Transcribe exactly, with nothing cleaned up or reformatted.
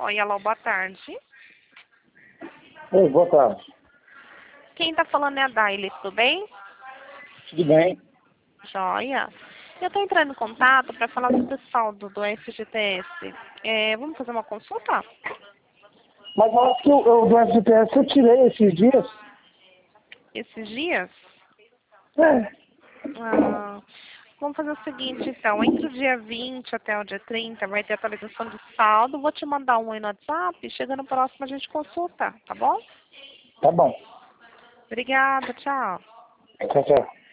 Oi, alô, boa tarde. Oi, boa tarde. Quem tá falando é a Daily, tudo bem? Tudo bem? Joia. Eu tô entrando em contato para falar sobre o saldo do F G T S. É, vamos fazer uma consulta? Mas eu acho que eu, eu do F G T S eu tirei esses dias. Esses dias? É. Ah, vamos fazer o seguinte, então. Entre o dia vinte até o dia trinta vai ter atualização do saldo. Vou te mandar um aí no WhatsApp. Chegando próximo a gente consulta, tá bom? Tá bom. Obrigada, tchau. Tchau, tchau.